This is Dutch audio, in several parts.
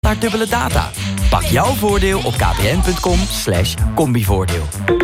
paar dubbele data. Pak jouw voordeel op kpn.com/combivoordeel.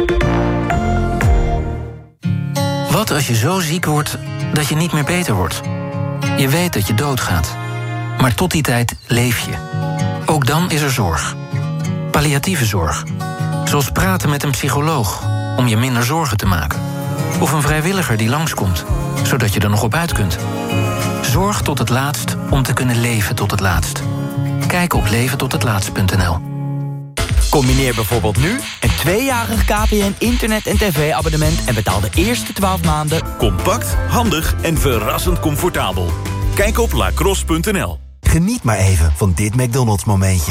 Wat als je zo ziek wordt dat je niet meer beter wordt? Je weet dat je doodgaat. Maar tot die tijd leef je. Ook dan is er zorg. Palliatieve zorg. Zoals praten met een psycholoog om je minder zorgen te maken. Of een vrijwilliger die langskomt, zodat je er nog op uit kunt. Zorg tot het laatst om te kunnen leven tot het laatst. Kijk op leventothetlaatst.nl. Combineer bijvoorbeeld nu een 2-jarig KPN internet- en tv-abonnement... en betaal de eerste 12 maanden... Compact, handig en verrassend comfortabel. Kijk op lacrosse.nl. Geniet maar even van dit McDonald's momentje.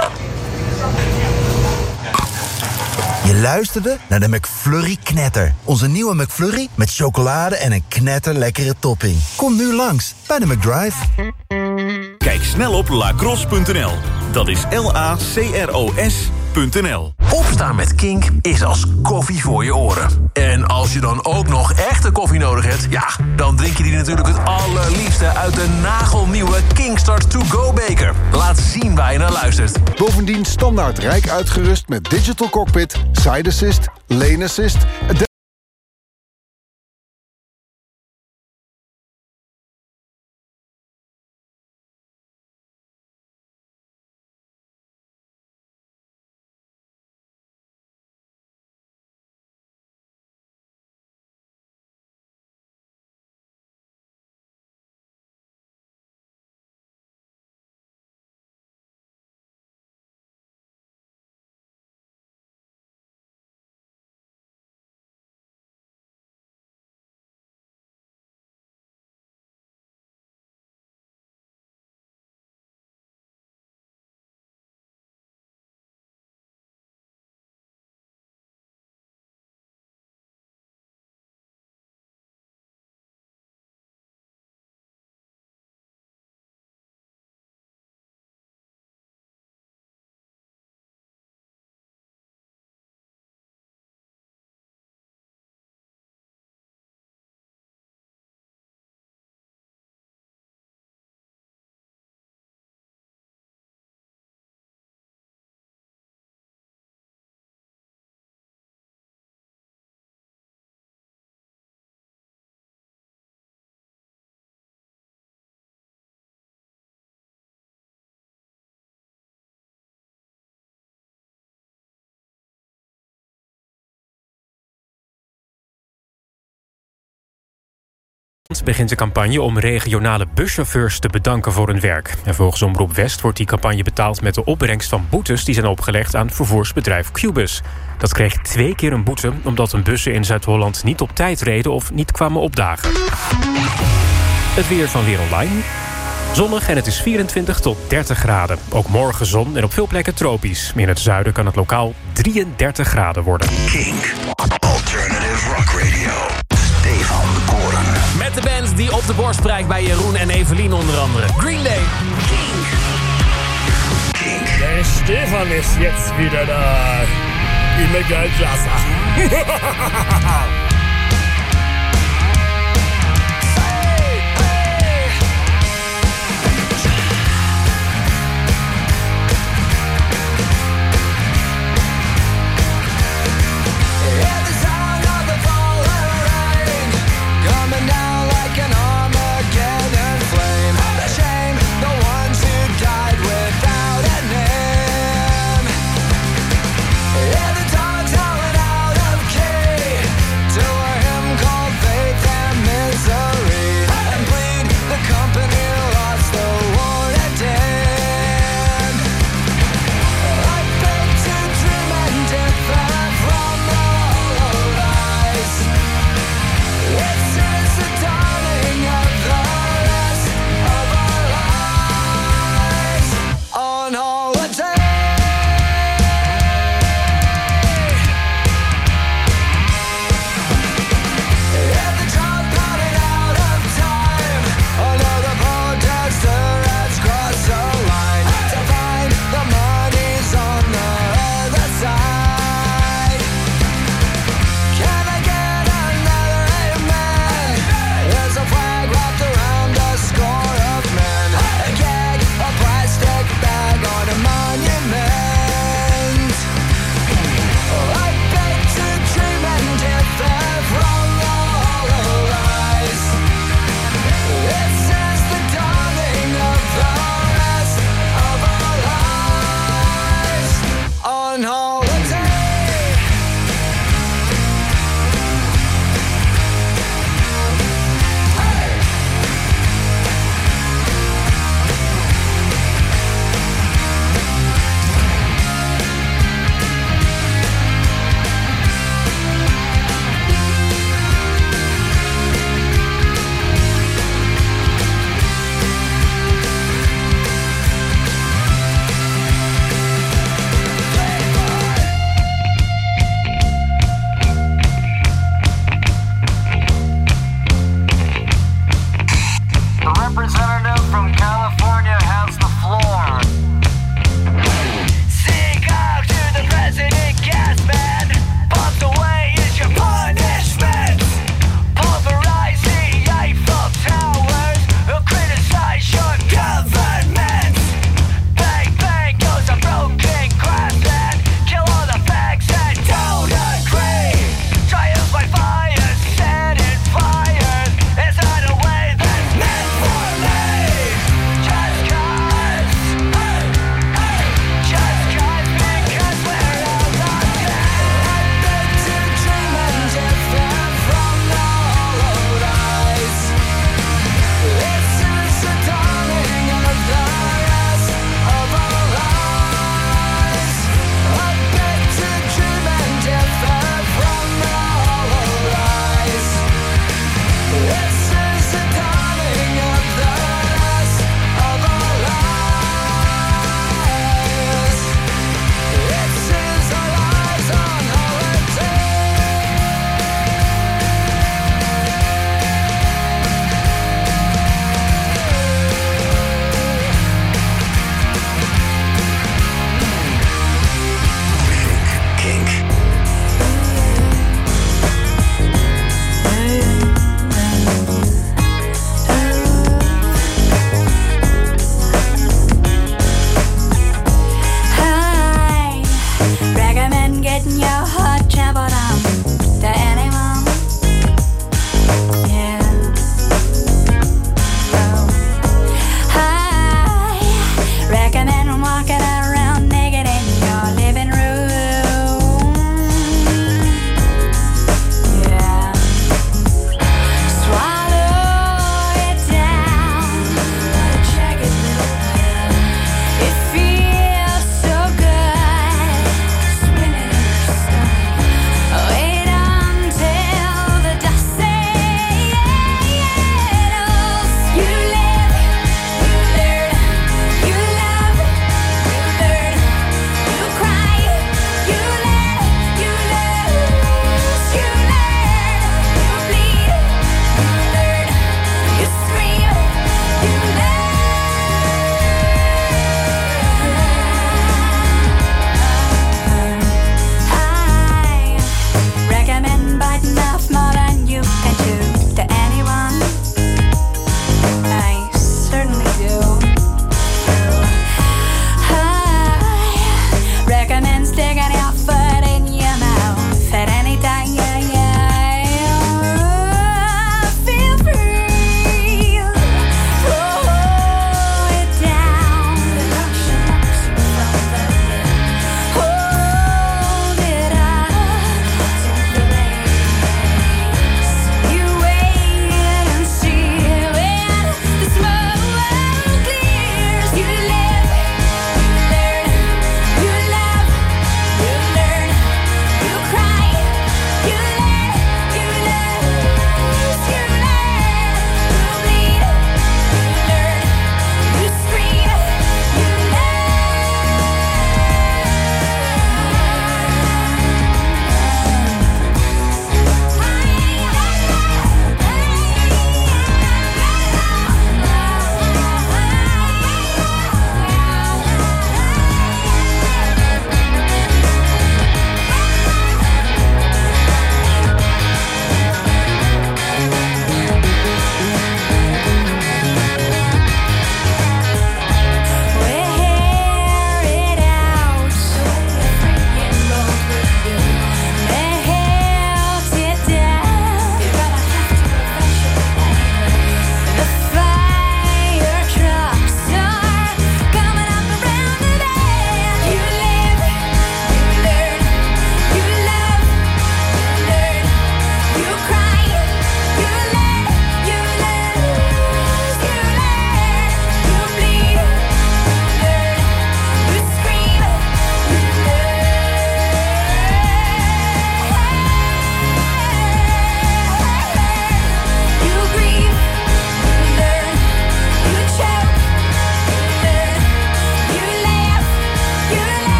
Je luisterde naar de McFlurry Knetter. Onze nieuwe McFlurry met chocolade en een knetterlekkere topping. Kom nu langs bij de McDrive. Kijk snel op lacrosse.nl. Dat is LACROS.nl. Opstaan met Kink is als koffie voor je oren. En als je dan ook nog echte koffie nodig hebt... ja, dan drink je die natuurlijk het allerliefste uit de nagelnieuwe Kinkstart To Go beker. Laat zien waar je naar luistert. Bovendien standaard rijk uitgerust met digital cockpit, side assist, lane assist... begint de campagne om regionale buschauffeurs te bedanken voor hun werk. En volgens Omroep West wordt die campagne betaald met de opbrengst van boetes die zijn opgelegd aan vervoersbedrijf Qbus. Dat kreeg 2 keer een boete omdat hun bussen in Zuid-Holland niet op tijd reden of niet kwamen opdagen. Het weer van Weer Online. Zonnig en het is 24 tot 30 graden. Ook morgen zon en op veel plekken tropisch. In het zuiden kan het lokaal 33 graden worden. Kink. Alternative Rock Radio. Stefan de Koren. Met de band die op de borst prijkt bij Jeroen en Evelien onder andere. Green Day. Kink. Der Stefan ist jetzt wieder da. In der Geldklasse. To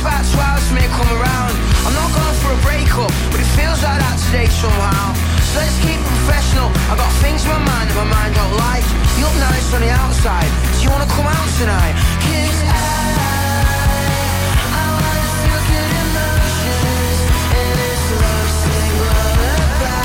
about 12 for me to come around. I'm not going for a breakup, but it feels like that today somehow. So let's keep it professional. I got things in my mind that my mind don't like. You look nice on the outside, so you wanna come out tonight? 'Cause I wanna feel good emotions in this love sick lullaby.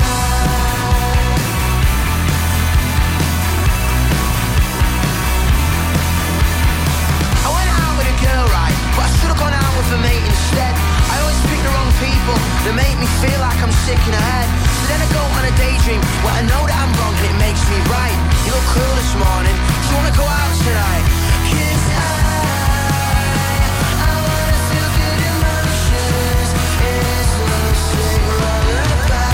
I went out with a girl, right, but I should've gone out with a mate instead. I always pick the wrong people that make me feel like I'm sick in the head. So then I go on a daydream where I know that I'm wrong and it makes me right. You look cool this morning, do you wanna go out tonight? 'Cause I wanna feel good emotions in this love sick lullaby.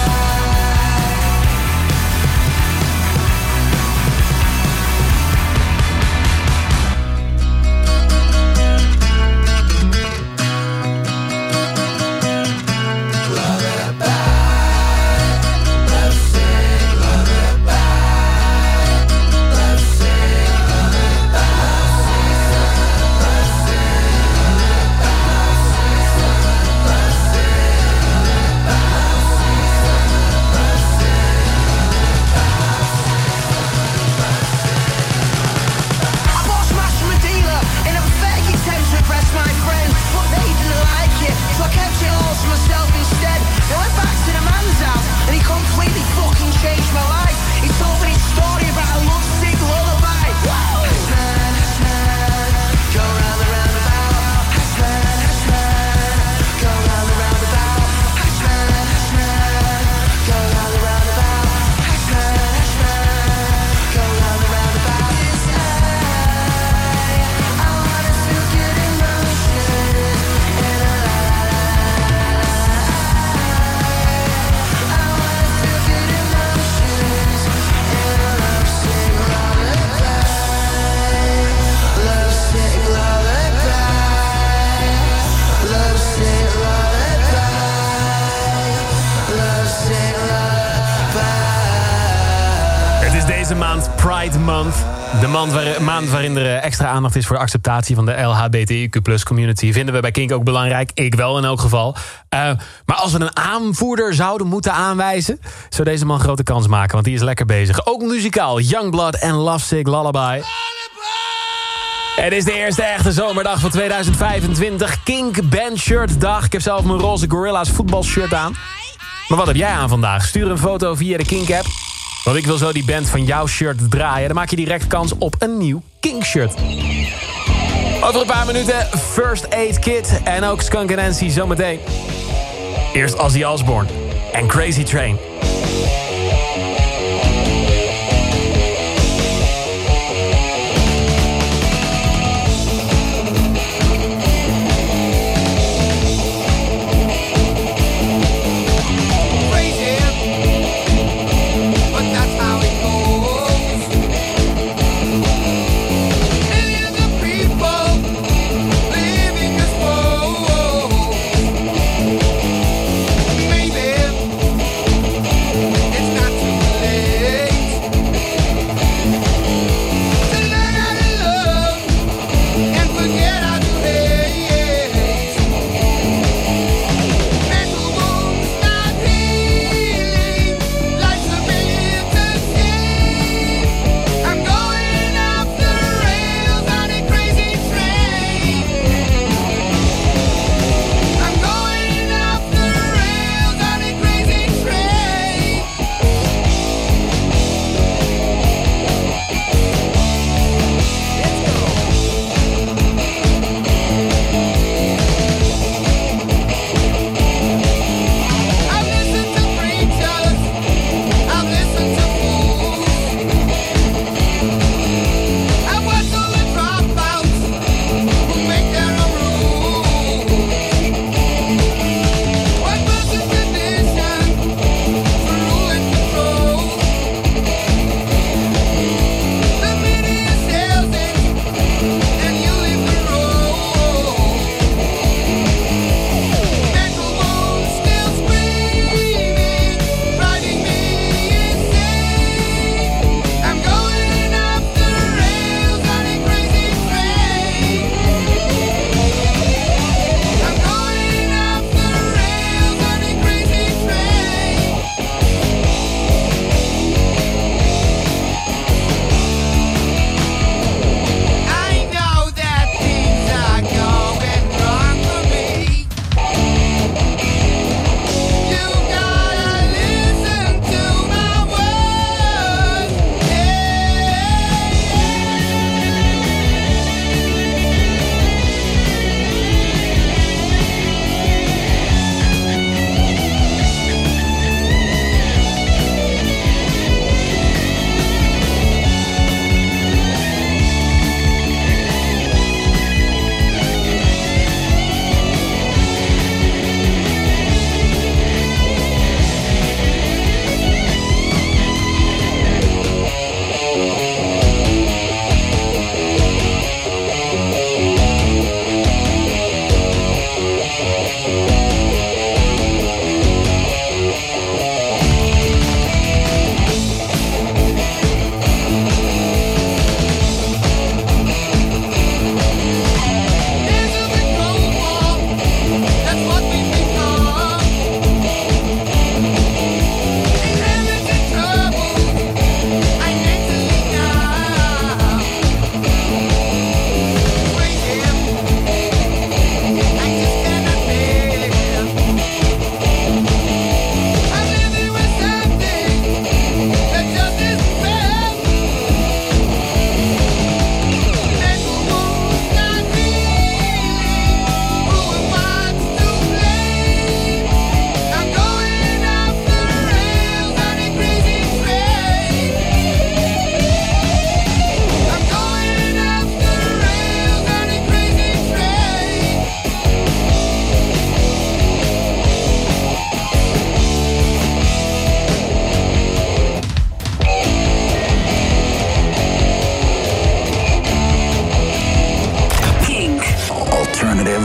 Pride Month. De maand waarin er extra aandacht is voor de acceptatie van de LHBTIQ+ community. Vinden we bij Kink ook belangrijk. Ik wel in elk geval. Maar als we een aanvoerder zouden moeten aanwijzen, zou deze man grote kans maken. Want die is lekker bezig. Ook muzikaal. Youngblood en Lovesick Lullaby. Het is de eerste echte zomerdag van 2025. Kink Bandshirt dag. Ik heb zelf mijn roze Gorilla's voetbalshirt aan. Maar wat heb jij aan vandaag? Stuur een foto via de Kink app. Want ik wil zo die band van jouw shirt draaien. Dan maak je direct kans op een nieuw Kink-shirt. Over een paar minuten First Aid Kit en ook Skunk Nancy zometeen. Eerst Ozzy Osbourne en Crazy Train. It's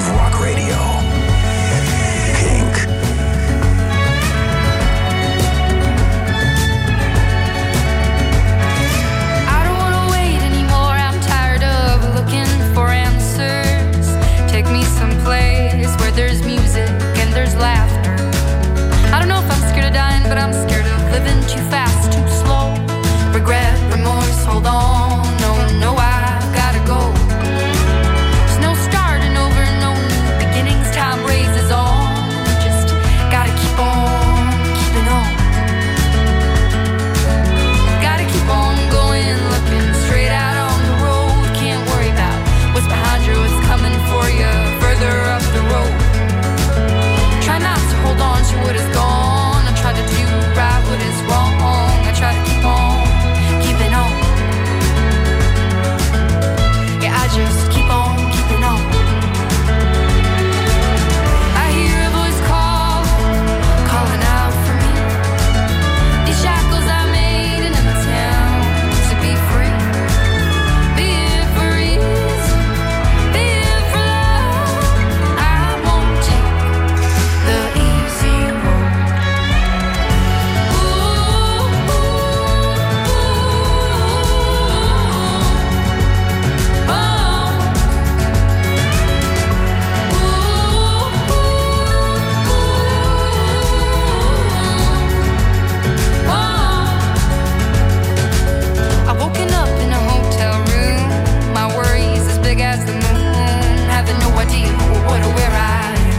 rock radio. Kink. I don't wanna wait anymore. I'm tired of looking for answers. Take me someplace where there's music and there's laughter. I don't know if I'm scared of dying, but I'm scared of living too fast, too slow. Regret, remorse, hold on. No, I gotta go. There's no starting over, no new beginnings. Time raises on. Just gotta keep on keeping on. Gotta keep on going, looking straight out on the road. Can't worry about what's behind you, what's coming for you further up the road. Try not to hold on to what is gone. I try to do right what is wrong. I try to keep on keeping on. Yeah, I just keep on keeping on. I hear a voice calling out for me. These shackles I made in a town to be free. Be it for ease, be it for love. I won't take the easy road. I've woken up in a hotel room. My worries as big as the moon. Having no idea what or where I am.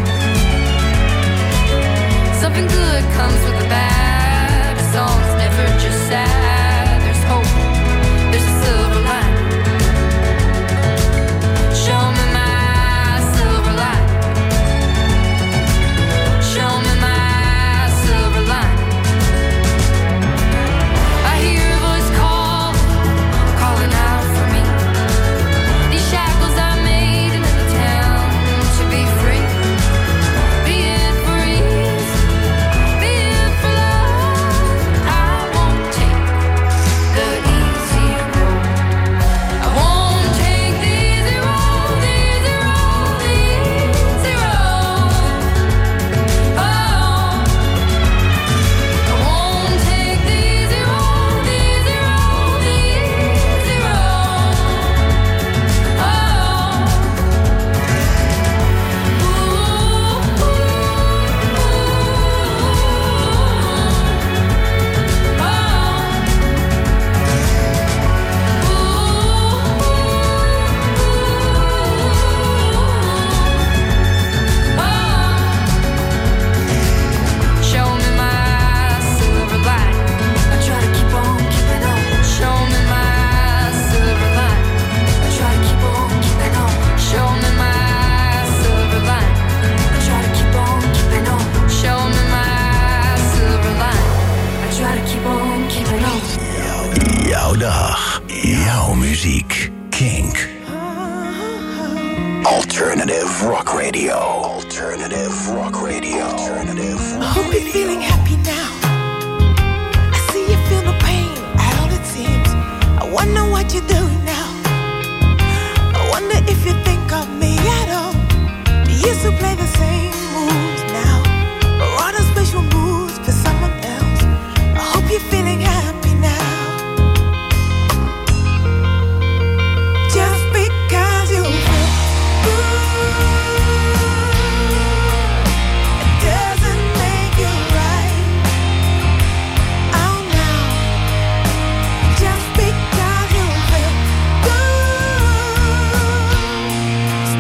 Something good comes with the bad. A song's never just sad. There's hope, there's a silver line. Show me my silver line. Show me my silver line. I hear a voice calling out for me. These shackles I made in the town to be free. Be it for ease, be it for love. I won't take the easy road. I won't take the easy road, the easy road, the easy road. Oh, I won't take the easy road, the easy road, the easy Show me my silver line. I try to keep on keeping on. Show me my silver line. I try to keep on keeping on. Show me my silver line. I try to keep on keeping on. Show me my silver line. I try to keep on keeping on. Jouw dag, jouw muziek. Kink. Alternative rock radio. Alternative rock radio. Alternative rock I hope you're feeling happy now. I see you feel no pain at all it seems. I wonder what you're doing now. I wonder if you think of me at all. You used to play the same moves now, or other special moves for someone else. I hope you're feeling happy now. Just because you feel good, it doesn't make you right. Oh no. Just because you feel good,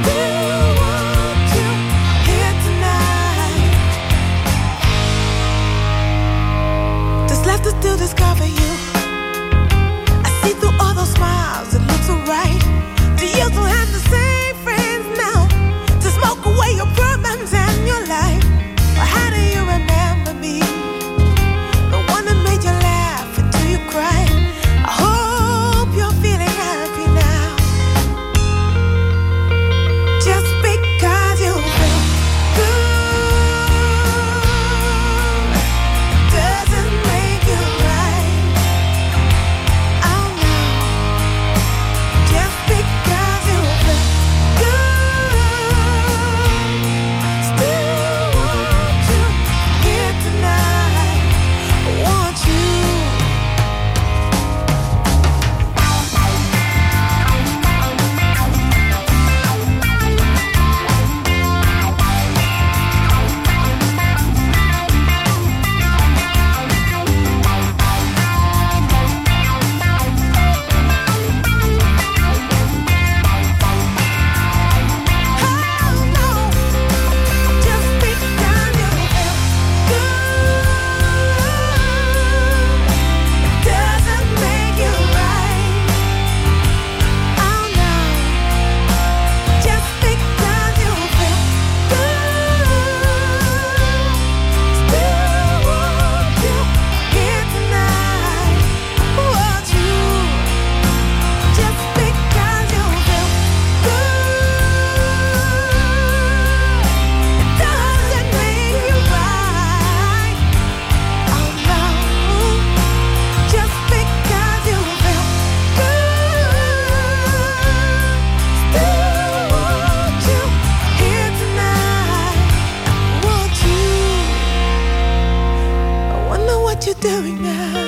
you're doing now.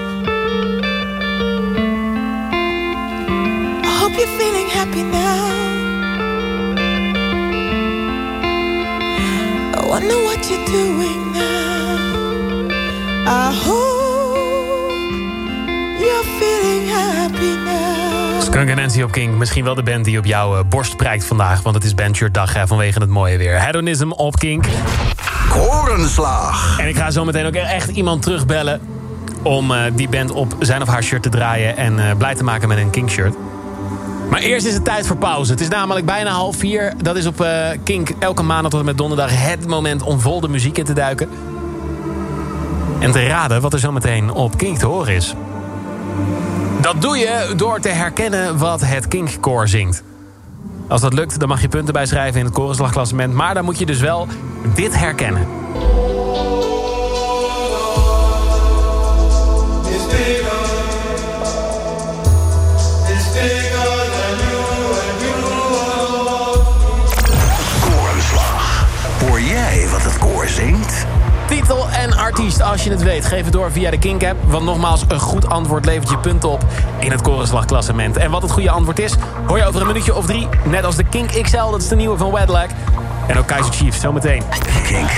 I hope you're feeling happy now. I wonder what you're doing now. I hope you're feeling happy now. Skunk en Nancy op Kink. Misschien wel de band die op jouw borst prijkt vandaag. Want het is bandshirtdag vanwege het mooie weer. Hedonism op Kink. Korenslag. En ik ga zo meteen ook echt iemand terugbellen om die band op zijn of haar shirt te draaien en blij te maken met een Kink-shirt. Maar eerst is het tijd voor pauze. Het is namelijk bijna 3:30. Dat is op Kink elke maandag tot en met donderdag het moment om vol de muziek in te duiken. En te raden wat er zo meteen op Kink te horen is. Dat doe je door te herkennen wat het Kink-koor zingt. Als dat lukt, dan mag je punten bijschrijven in het korenslagklassement. Maar dan moet je dus wel dit herkennen. Korenslag. Hoor jij wat het koor zingt? Titel en artiest, als je het weet, geef het door via de Kink-app. Want nogmaals, een goed antwoord levert je punten op in het korenslagklassement. En wat het goede antwoord is, hoor je over een minuutje of 3. Net als de Kink XL, dat is de nieuwe van Wedlag. En ook Kaiser Chiefs, zometeen. Kink.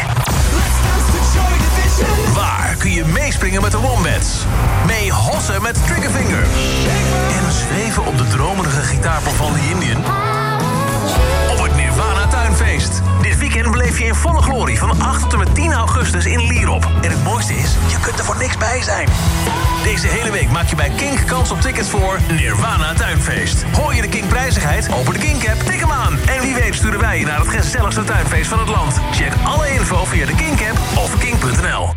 Waar kun je meespringen met de Wombats? Mee hossen met Triggerfinger. En zweven op de dromerige gitaarpop van The Indian. Op het Nirvana Tuinfeest. Dit weekend beleef je in volle glorie van 8 tot en met 10 augustus in Lierop. En het mooiste is, je kunt er voor niks bij zijn. Deze hele week maak je bij Kink kans op tickets voor Nirvana Tuinfeest. Hoor je de Kink prijzigheid? Open de Kink-app, tik hem aan. En wie weet sturen wij je naar het gezelligste tuinfeest van het land. Check alle info via de Kink-app of kink.nl.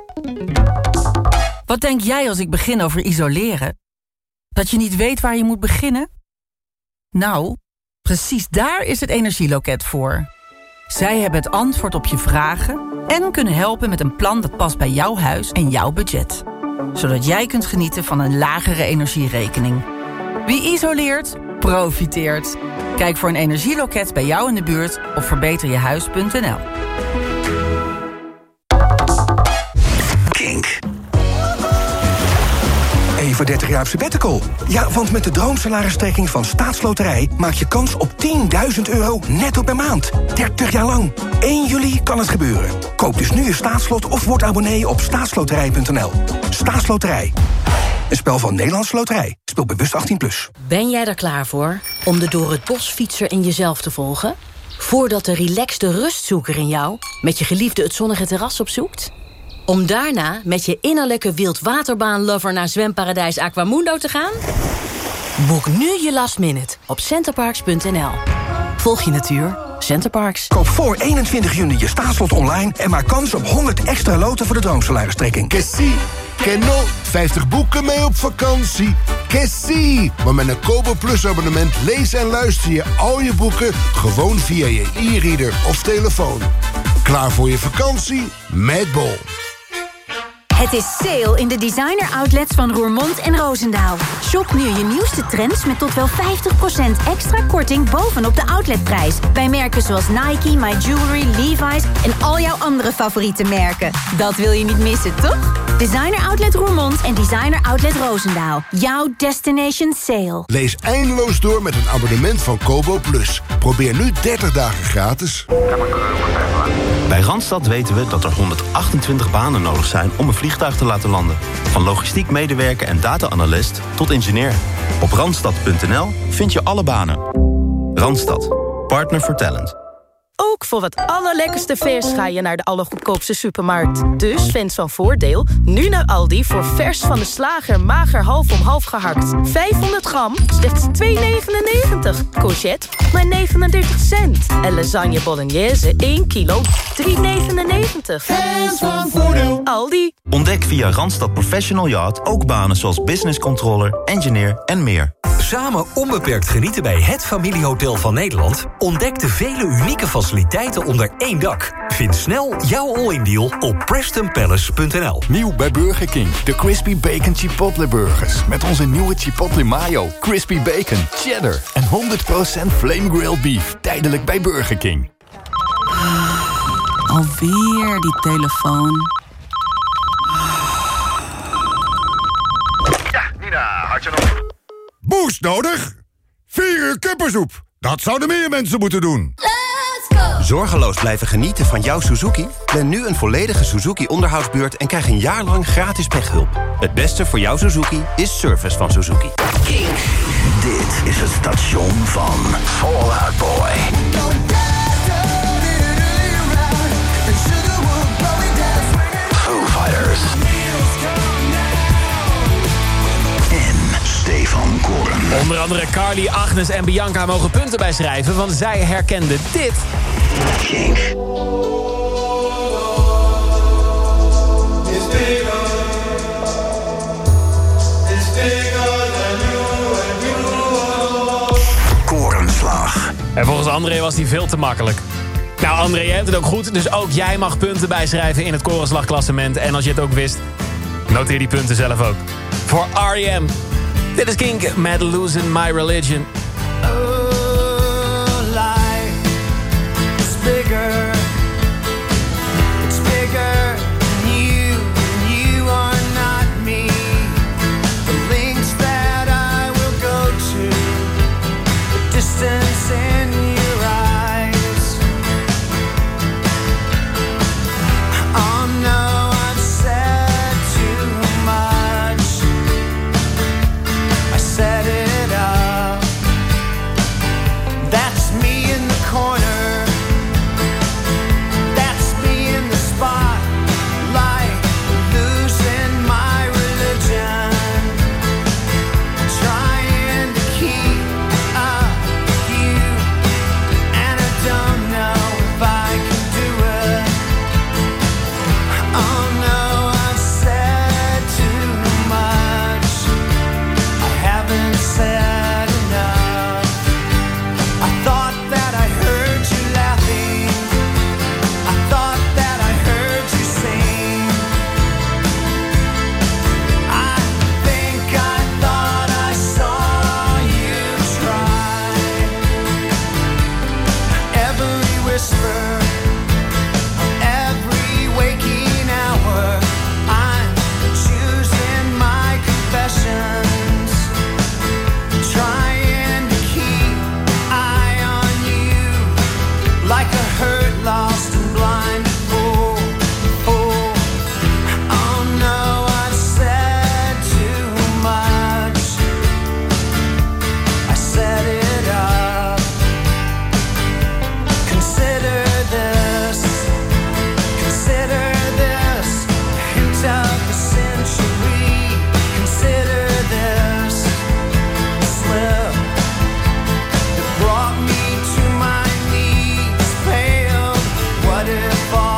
Wat denk jij als ik begin over isoleren? Dat je niet weet waar je moet beginnen? Nou, precies daar is het Energieloket voor. Zij hebben het antwoord op je vragen en kunnen helpen met een plan dat past bij jouw huis en jouw budget. Zodat jij kunt genieten van een lagere energierekening. Wie isoleert, profiteert. Kijk voor een energieloket bij jou in de buurt op verbeterjehuis.nl. Kink. Even 30 jaar op sabbatical. Ja, want met de droomsalaristrekking van Staatsloterij maak je kans op €10.000 netto per maand. 30 jaar lang. 1 juli kan het gebeuren. Koop dus nu je staatslot of word abonnee op staatsloterij.nl. Staatsloterij. Een spel van Nederlandse Loterij. Speel bewust 18+. Ben jij er klaar voor om de door het bos fietser in jezelf te volgen? Voordat de relaxte rustzoeker in jou met je geliefde het zonnige terras opzoekt? Om daarna met je innerlijke wildwaterbaan-lover naar zwemparadijs Aquamundo te gaan? Boek nu je last minute op centerparks.nl. Volg je natuur, Centerparks. Koop voor 21 juni je staatslot online en maak kans op 100 extra loten voor de droomsalaristrekking. Kessie, Kenno, 50 boeken mee op vakantie. Kessie! Maar met een Kobo Plus abonnement lees en luister je al je boeken gewoon via je e-reader of telefoon. Klaar voor je vakantie? Met Bol. Het is sale in de designer outlets van Roermond en Roosendaal. Shop nu je nieuwste trends met tot wel 50% extra korting bovenop de outletprijs. Bij merken zoals Nike, My Jewelry, Levi's en al jouw andere favoriete merken. Dat wil je niet missen, toch? Designer Outlet Roermond en Designer Outlet Roosendaal. Jouw destination sale. Lees eindeloos door met een abonnement van Kobo Plus. Probeer nu 30 dagen gratis. Bij Randstad weten we dat er 128 banen nodig zijn om een vliegtuig te laten landen. Van logistiek medewerker en data-analyst tot ingenieur. Op randstad.nl vind je alle banen. Randstad. Partner for talent. Ook voor het allerlekkerste vers ga je naar de allergoedkoopste supermarkt. Dus vind zo'n voordeel nu naar Aldi voor vers van de slager mager half om half gehakt. 500 gram, slechts €2,99. Courgette, maar 39 cent. En lasagne bolognese, 1 kilo, €3,99. Fans van voordeel. Aldi. Ontdek via Randstad Professional Yacht ook banen zoals business controller, engineer en meer. Samen onbeperkt genieten bij het familiehotel van Nederland. Ontdek de vele unieke faciliteiten onder één dak. Vind snel jouw all-in deal op PrestonPalace.nl. Nieuw bij Burger King, de Crispy Bacon Chipotle Burgers. Met onze nieuwe Chipotle Mayo, Crispy Bacon, Cheddar en 100% Flame Grilled Beef. Tijdelijk bij Burger King. Alweer die telefoon. boost nodig? 4 uur kippensoep. Dat zouden meer mensen moeten doen. Zorgeloos blijven genieten van jouw Suzuki? Plan nu een volledige Suzuki-onderhoudsbeurt en krijg een jaar lang gratis pechhulp. Het beste voor jouw Suzuki is service van Suzuki. Kink. Dit is het station van Fall Out Boy. Foo Fighters. En Stefan Koren. Onder andere Carly, Agnes en Bianca mogen punten bijschrijven, want zij herkenden dit. Kink. Korenslag. En volgens André was die veel te makkelijk. Nou, André, je hebt het ook goed, dus ook jij mag punten bijschrijven in het Korenslagklassement. En als je het ook wist, noteer die punten zelf ook. Voor R.E.M. Dit is Kink met Losing My Religion. Bigger, it's bigger than you, and you are not me. The links that I will go to, the distance in your eyes. Oh no, I've said too much. I set it up. That's me in the corner. What if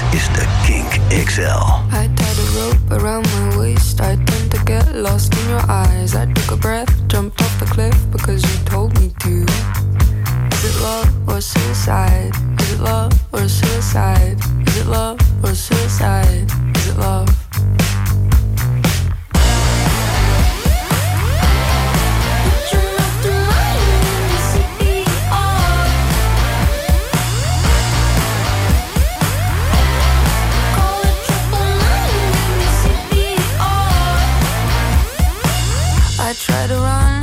is de Kink XL. I tied a rope around my waist. I tend to get lost in your eyes. I took a breath, jumped off the cliff because you told me to. Is it love or suicide? Is it love or suicide? Is it love or suicide? Is it love? I try to run,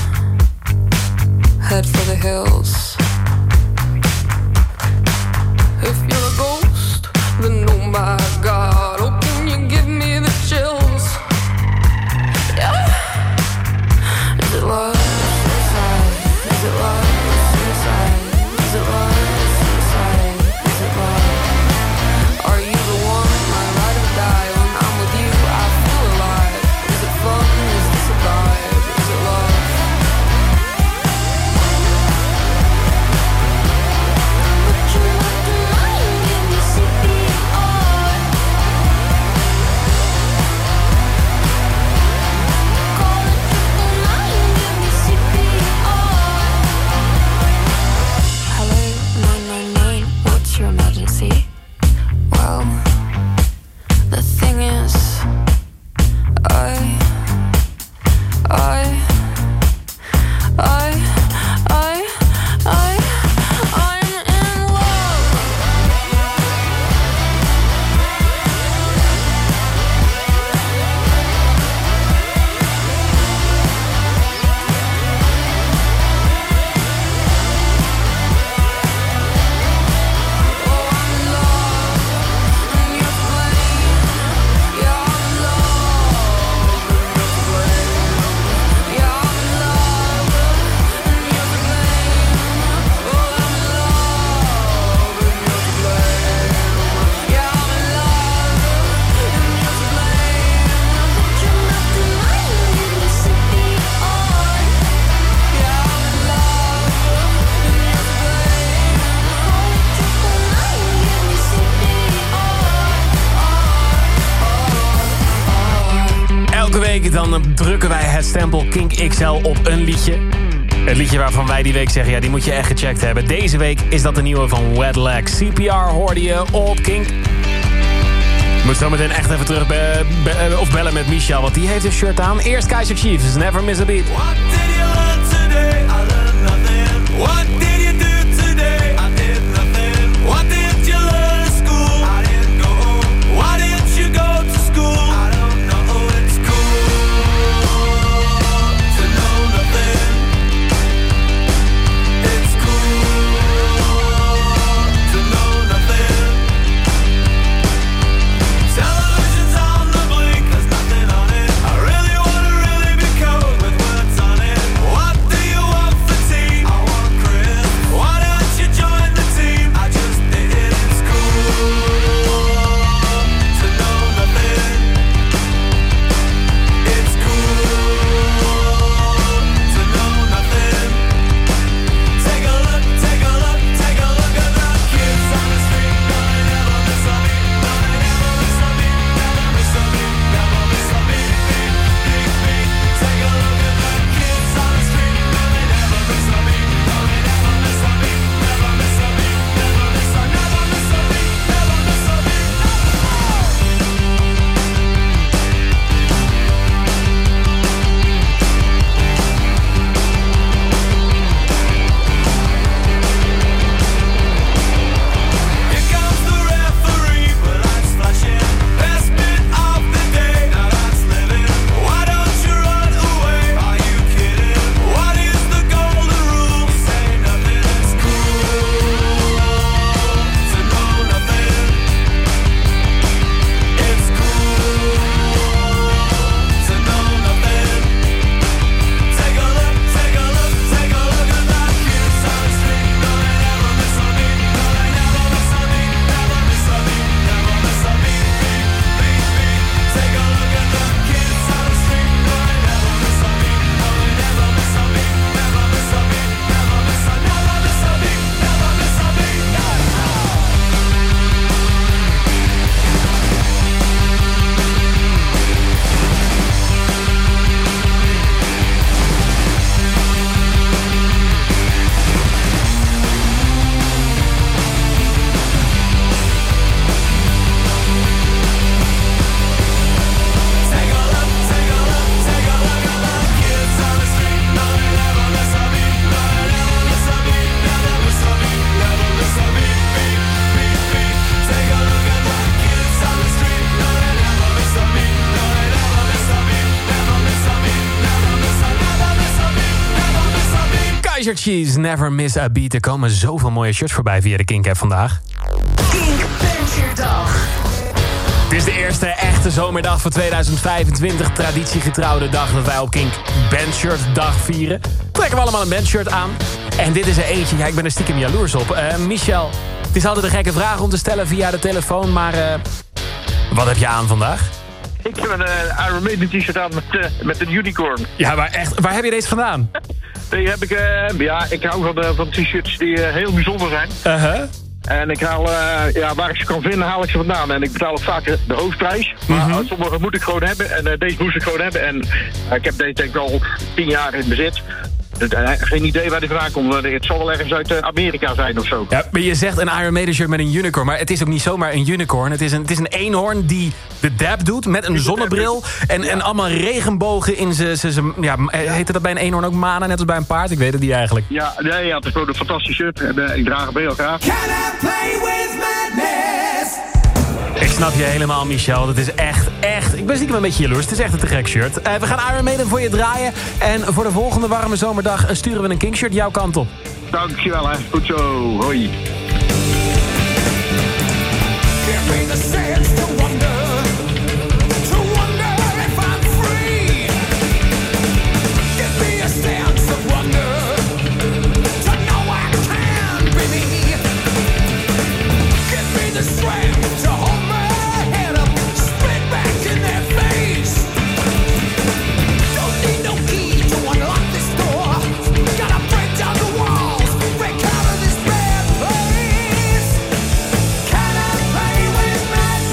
head for the hills. If you're a ghost, then oh my God, oh can you give me the chills? Yeah. Is it love or suicide? Is it love or suicide? Is it love or suicide? Is it love? Are you the one, my ride or die? When I'm with you, I feel alive. Is it fun? Is this a vibe? Is it love? Your emergency? Well, the thing is, I'm in love. Elke week dan drukken wij het stempel Kink XL op een liedje. Het liedje waarvan wij die week zeggen, ja, die moet je echt gecheckt hebben. Deze week is dat de nieuwe van Wet Leg. CPR hoorde je op Kink. Moet zo meteen echt even terug of bellen met Michel, want die heeft een shirt aan. Eerst Kaiser Chiefs, Never Miss a Beat. What did you learn today? I learned nothing. What did you do today? I did nothing. What did you learn at school? I didn't go home. Why didn't you go to school? I don't know. It's cool to know nothing. It's cool to know nothing. Television's on the blink, there's nothing on it. I really wanna be cold with words on it. What do you want for tea? I want crisp. Kaiser Chiefs, Never Miss a Beat. Er komen zoveel mooie shirts voorbij via de Kink-app vandaag. Kink Bandshirtdag. Het is de eerste echte zomerdag van 2025. Traditiegetrouwde dag dat wij op Kink Bandshirtdag vieren. Trekken we allemaal een bandshirt aan. En dit is er eentje, ja, ik ben er stiekem jaloers op. Michel, het is altijd een gekke vraag om te stellen via de telefoon, maar wat heb je aan vandaag? Ik heb een Iron Maiden t-shirt aan met een unicorn. Ja, maar echt, waar heb je deze vandaan? Die heb ik, ik hou van t-shirts die heel bijzonder zijn. En ik haal, waar ik ze kan vinden, haal ik ze vandaan. En ik betaal ook vaak de hoofdprijs. Maar sommige moet ik gewoon hebben. En deze moest ik gewoon hebben. En ik heb deze denk ik al 10 jaar in bezit. Geen idee waar die vandaan komt. Het zal wel ergens uit Amerika zijn of zo. Ja, maar je zegt een Iron Maiden shirt met een unicorn. Maar het is ook niet zomaar een unicorn. Het is een eenhoorn die de dab doet met een zonnebril. En allemaal regenbogen in zijn... Ja, heette dat bij een eenhoorn ook manen, net als bij een paard? Ik weet het niet eigenlijk. Ja, het is gewoon een fantastisch shirt. En ik draag hem heel graag. Can I play with madness? Ik snap je helemaal, Michel. Dat is echt... Ik ben stiekem een beetje jaloers. Het is echt een te gek shirt. We gaan Iron Maiden voor je draaien. En voor de volgende warme zomerdag sturen we een King shirt jouw kant op. Dankjewel, hè. Goed zo. Hoi. Give me the sense to wonder if I'm free. Give me a sense of wonder to know I can be me. Give me the strength to hold my head up, spit back in their face. Don't need no key to unlock this door. Gotta break down the walls, break out of this bad place. Can I play with madness?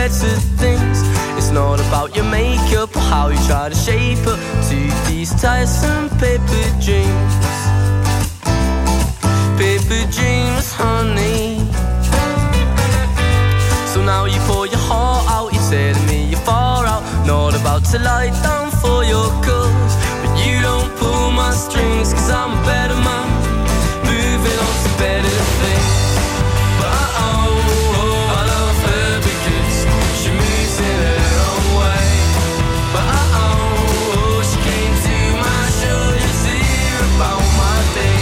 better things. It's not about your makeup or how you try to shape up to these tiresome paper dreams. Paper dreams, honey. So now you pour your heart out, you're telling me you're far out. Not about to lie down for your cause, but you don't pull my strings, cause I'm a better man, moving on to better things. But I love her because she moves in her own way. But she came to my show just to hear about my day.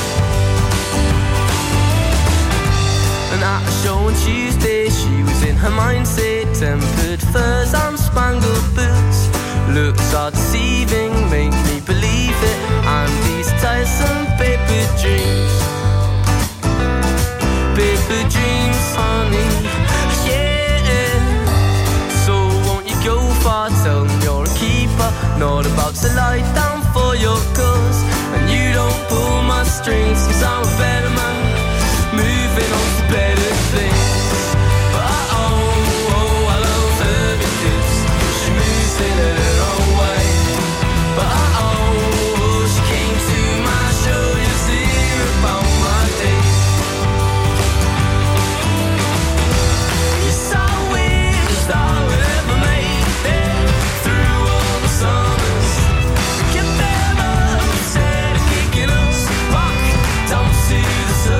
And at a show on Tuesday, she was in her mindset, tempered furs and spangled boots. Looks are deceiving, make me believe it. And these tiresome paper dreams. Paper dreams, honey, yeah. So won't you go far, tell them you're a keeper. Not about to lie down for your cause. And you don't pull my strings, cause I'm a better man, moving on to better things. But I love her because she moves in her own way. But she came to my show just to hear about my day. Yes, I wished I would ever made it through all the summers. Get them up instead of kicking us back down to the surface.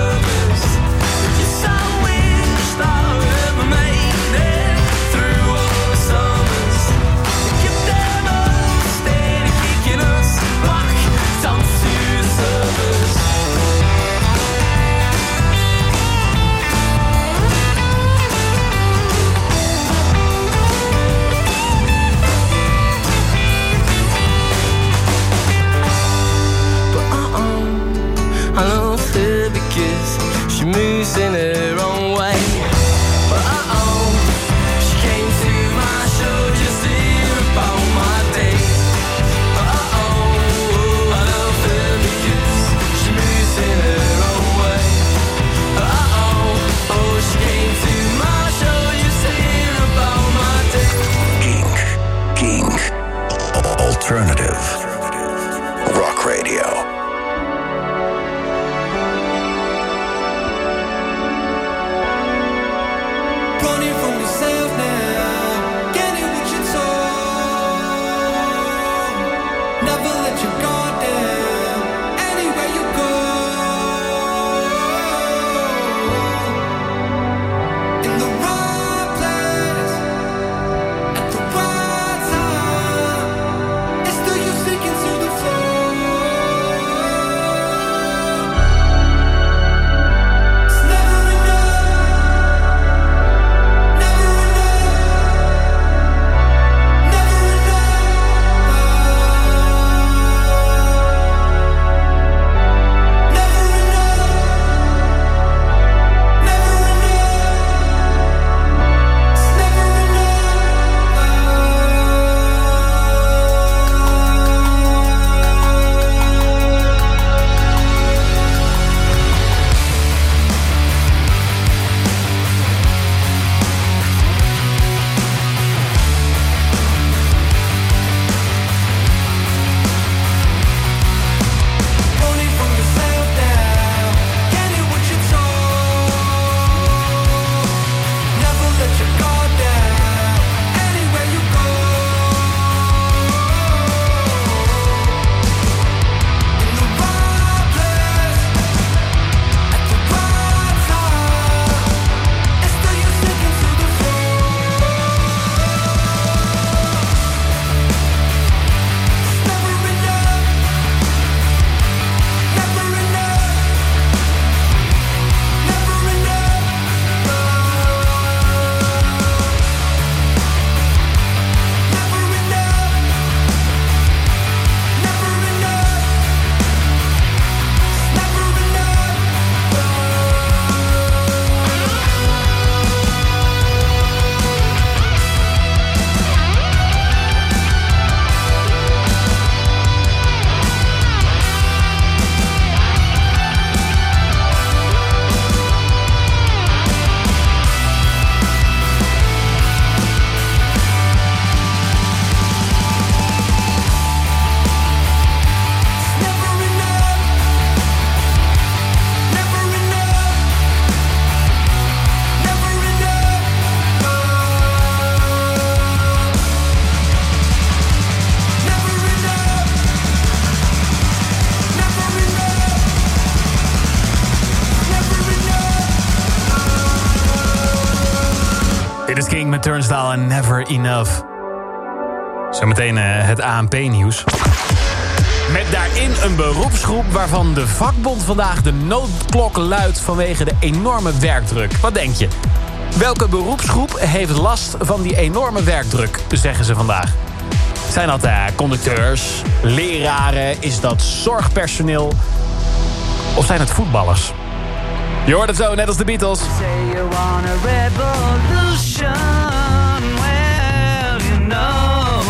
Simon Turnstile en Never Enough. Zometeen het ANP-nieuws. Met daarin een beroepsgroep waarvan de vakbond vandaag de noodklok luidt vanwege de enorme werkdruk. Wat denk je? Welke beroepsgroep heeft last van die enorme werkdruk, zeggen ze vandaag? Zijn dat conducteurs, leraren, is dat zorgpersoneel of zijn het voetballers? Je hoort het zo, net als de Beatles. Say you want a revolution, well, you know.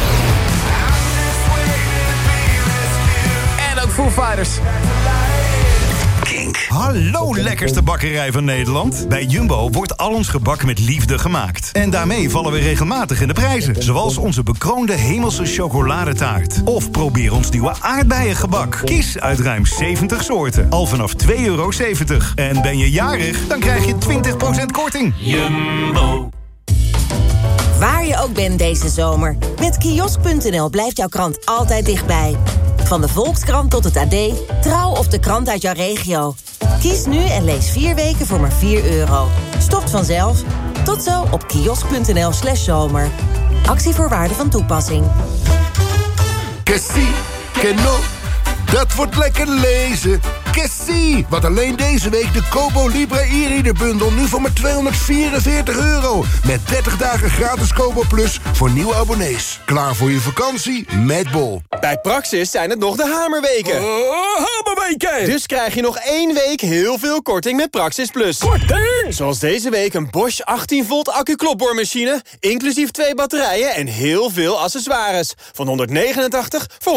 En ook Foo Fighters. Hallo lekkerste bakkerij van Nederland. Bij Jumbo wordt al ons gebak met liefde gemaakt. En daarmee vallen we regelmatig in de prijzen. Zoals onze bekroonde hemelse chocoladetaart. Of probeer ons nieuwe aardbeiengebak. Kies uit ruim 70 soorten. Al vanaf €2,70. En ben je jarig, dan krijg je 20% korting. Jumbo. Waar je ook bent deze zomer. Met kiosk.nl blijft jouw krant altijd dichtbij. Van de Volkskrant tot het AD, Trouw of de krant uit jouw regio. Kies nu en lees 4 weken voor maar €4. Stopt vanzelf. Tot zo op kiosk.nl/zomer. Actievoorwaarden van toepassing. Cassie, Keno, dat wordt lekker lezen. Cassie, wat alleen deze week de Kobo Libra e-reader bundel nu voor maar €244. Met 30 dagen gratis Kobo Plus voor nieuwe abonnees. Klaar voor je vakantie met Bol. Bij Praxis zijn het nog de hamerweken. Hamerweken! Dus krijg je nog 1 week heel veel korting met Praxis Plus. Korting! Zoals deze week een Bosch 18 volt accu-klopboormachine, inclusief 2 batterijen en heel veel accessoires. Van €189 voor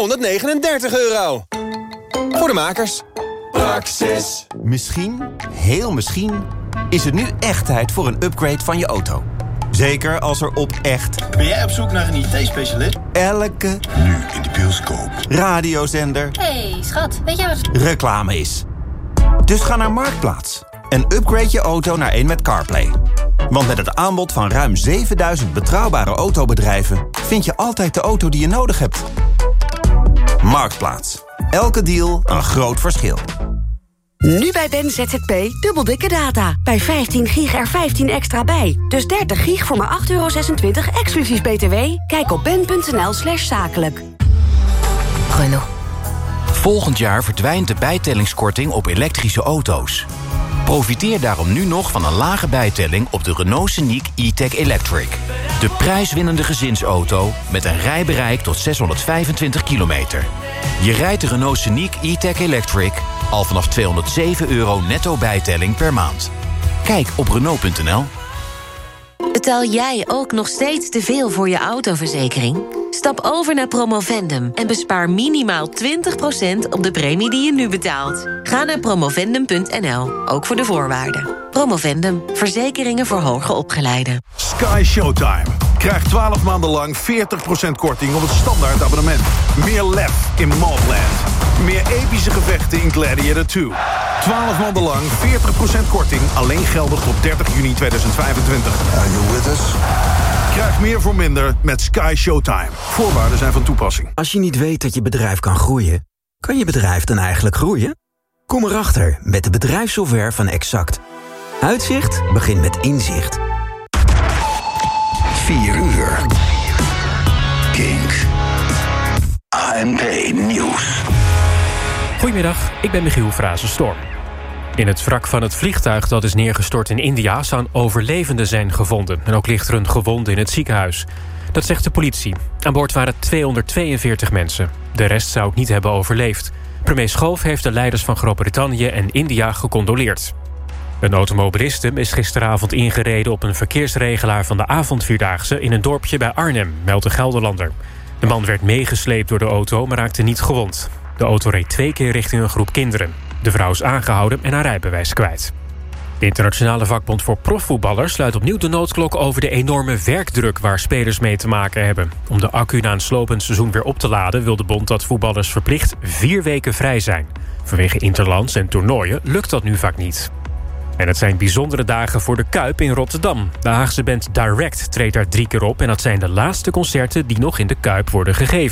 €139. Voor de makers. Praxis. Misschien, heel misschien, is het nu echt tijd voor een upgrade van je auto. Zeker als er op echt... Ben jij op zoek naar een IT-specialist? Elke... Nu in de bioscoop. Radiozender... Hey, schat, weet jij wat... reclame is. Dus ga naar Marktplaats en upgrade je auto naar een met CarPlay. Want met het aanbod van ruim 7000 betrouwbare autobedrijven... vind je altijd de auto die je nodig hebt. Marktplaats. Elke deal een groot verschil. Nu bij Ben ZZP dubbel dikke data. Bij 15 gig er 15 extra bij. Dus 30 gig voor maar €8,26 exclusief BTW. Kijk op ben.nl/zakelijk. Renault. Volgend jaar verdwijnt de bijtellingskorting op elektrische auto's. Profiteer daarom nu nog van een lage bijtelling op de Renault Scenic E-Tech Electric. De prijswinnende gezinsauto met een rijbereik tot 625 kilometer. Je rijdt de Renault Scenic E-Tech Electric al vanaf €207 netto bijtelling per maand. Kijk op Renault.nl. Betaal jij ook nog steeds te veel voor je autoverzekering? Stap over naar Promovendum en bespaar minimaal 20% op de premie die je nu betaalt. Ga naar promovendum.nl, ook voor de voorwaarden. Promovendum, verzekeringen voor hoger opgeleiden. Sky Showtime. Krijg 12 maanden lang 40% korting op het standaard abonnement. Meer lef in Mobland. Meer epische gevechten in Gladiator 2. 12 maanden lang 40% korting, alleen geldig tot 30 juni 2025. Are you with us? Krijg meer voor minder met Sky Showtime. Voorwaarden zijn van toepassing. Als je niet weet dat je bedrijf kan groeien, kan je bedrijf dan eigenlijk groeien? Kom erachter met de bedrijfssoftware van Exact. Uitzicht begint met inzicht. 4 uur. Kink. ANP Nieuws. Goedemiddag, ik ben Michiel Frazenstorm. In het wrak van het vliegtuig dat is neergestort in India zou overlevenden zijn gevonden. En ook ligt er een gewonde in het ziekenhuis. Dat zegt de politie. Aan boord waren 242 mensen. De rest zou het niet hebben overleefd. Premier Schoof heeft de leiders van Groot-Brittannië en India gecondoleerd. Een automobiliste is gisteravond ingereden op een verkeersregelaar van de avondvierdaagse in een dorpje bij Arnhem, meldt de Gelderlander. De man werd meegesleept door de auto, maar raakte niet gewond. De auto reed 2 keer richting een groep kinderen. De vrouw is aangehouden en haar rijbewijs kwijt. De internationale vakbond voor profvoetballers sluit opnieuw de noodklok over de enorme werkdruk waar spelers mee te maken hebben. Om de accu na een slopend seizoen weer op te laden wil de bond dat voetballers verplicht 4 weken vrij zijn. Vanwege interlands en toernooien lukt dat nu vaak niet. En het zijn bijzondere dagen voor de Kuip in Rotterdam. De Haagse band Direct treedt daar 3 keer op en dat zijn de laatste concerten die nog in de Kuip worden gegeven.